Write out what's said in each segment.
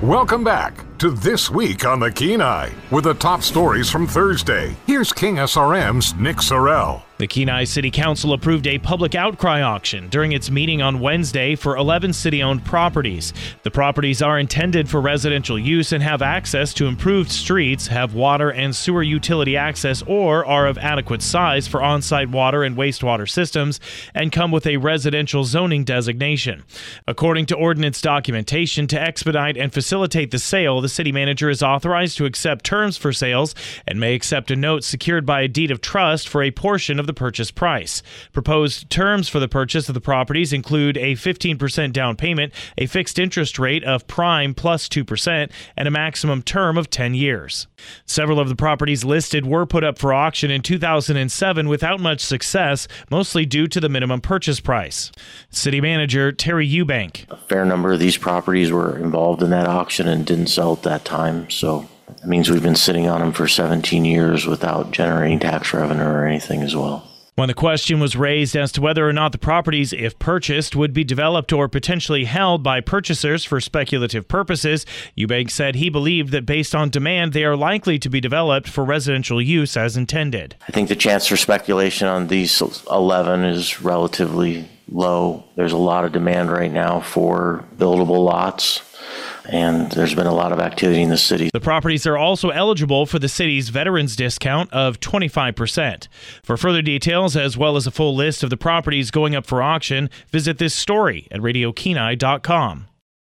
Welcome back to This Week on the Kenai with the top stories from Thursday. Here's King SRM's Nick Sorrell. The Kenai City Council approved a public outcry auction during its meeting on Wednesday for 11 city-owned properties. The properties are intended for residential use and have access to improved streets, have water and sewer utility access, or are of adequate size for on-site water and wastewater systems, and come with a residential zoning designation. According to ordinance documentation, to expedite and facilitate the sale, the city manager is authorized to accept terms for sales and may accept a note secured by a deed of trust for a portion of the purchase price. Proposed terms for the purchase of the properties include a 15% down payment, a fixed interest rate of prime plus 2%, and a maximum term of 10 years. Several of the properties listed were put up for auction in 2007 without much success, mostly due to the minimum purchase price. City Manager Terry Eubank. A fair number of these properties were involved in that auction and didn't sell at that time, so that means we've been sitting on them for 17 years without generating tax revenue or anything as well. When the question was raised as to whether or not the properties, if purchased, would be developed or potentially held by purchasers for speculative purposes, Eubank said he believed that based on demand, they are likely to be developed for residential use as intended. I think the chance for speculation on these 11 is relatively low. There's a lot of demand right now for buildable lots, and there's been a lot of activity in the city. The properties are also eligible for the city's veterans discount of 25%. For further details, as well as a full list of the properties going up for auction, visit this story at RadioKenai.com.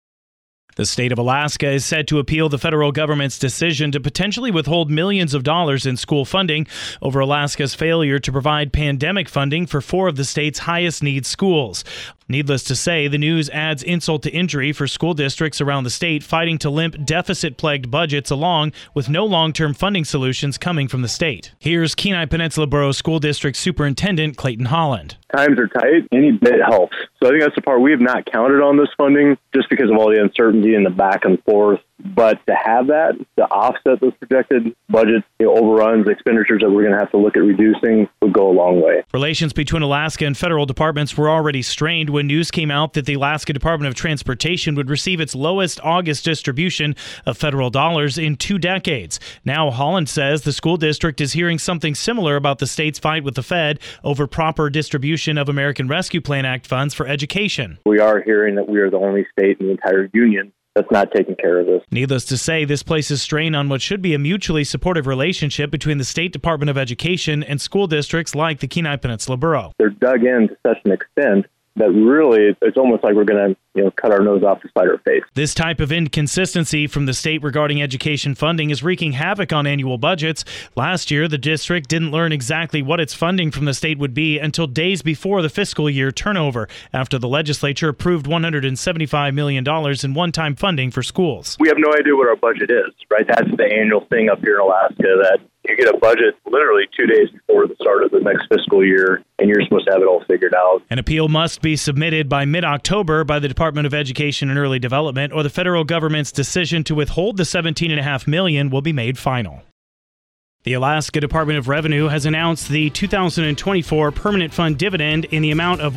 The state of Alaska is set to appeal the federal government's decision to potentially withhold millions of dollars in school funding over Alaska's failure to provide pandemic funding for 4 of the state's highest need schools. Needless to say, the news adds insult to injury for school districts around the state fighting to limp deficit-plagued budgets along with no long-term funding solutions coming from the state. Here's Kenai Peninsula Borough School District Superintendent Clayton Holland. Times are tight. Any bit helps. So I think that's the part we have not counted on this funding just because of all the uncertainty and the back and forth. But to have that, to offset those projected budget overruns, expenditures that we're going to have to look at reducing would go a long way. Relations between Alaska and federal departments were already strained when news came out that the Alaska Department of Transportation would receive its lowest August distribution of federal dollars in 2 decades. Now, Holland says the school district is hearing something similar about the state's fight with the Fed over proper distribution of American Rescue Plan Act funds for education. We are hearing that we are the only state in the entire union that's not taking care of this. Needless to say, this places strain on what should be a mutually supportive relationship between the State Department of Education and school districts like the Kenai Peninsula Borough. They're dug in to such an extent that really it's almost like we're going to cut our nose off to spite our face. This type of inconsistency from the state regarding education funding is wreaking havoc on annual budgets. Last year, the district didn't learn exactly what its funding from the state would be until days before the fiscal year turnover, after the legislature approved $175 million in one-time funding for schools. We have no idea what our budget is, right? That's the annual thing up here in Alaska, that you get a budget literally 2 days before the start of the next fiscal year, and you're supposed to have it all figured out. An appeal must be submitted by mid-October by the Department of Education and Early Development, or the federal government's decision to withhold the $17.5 million will be made final. The Alaska Department of Revenue has announced the 2024 Permanent Fund dividend in the amount of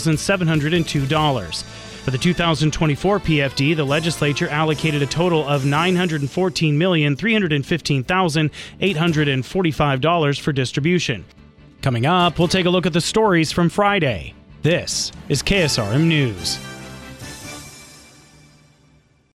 $1,702. For the 2024 PFD, the legislature allocated a total of $914,315,845 for distribution. Coming up, we'll take a look at the stories from Friday. This is KSRM News.